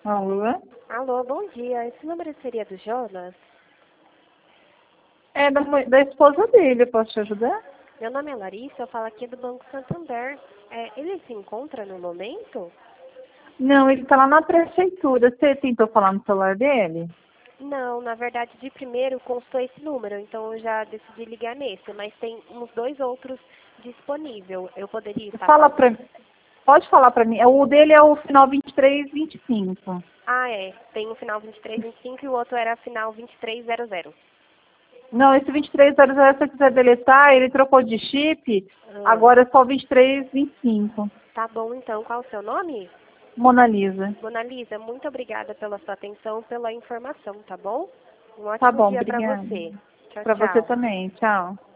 Alô? Alô, bom dia. Esse número seria do Jonas? É da esposa dele, posso te ajudar? Meu nome é Larissa, eu falo aqui do Banco Santander. Ele se encontra no momento? Não, ele tá lá na prefeitura. Você tentou falar no celular dele? Não, na verdade, de primeiro constou esse número, então eu já decidi ligar nesse, mas tem uns dois outros disponível. Eu poderia Fala passar? pra Pode falar pra mim. O dele é o final 2325. Ah, é. Tem o final 2325 e o outro era final 2300. Não, esse 2300, se você quiser deletar, ele trocou de chip. Ah, Agora é só 2325. tá bom, então. Qual o seu nome? Mona Lisa. Dona Lisa, muito obrigada pela sua atenção, pela informação, tá bom? Um Tá ótimo bom, dia para obrigada. você. Tchau, Pra você tchau. também. Tchau.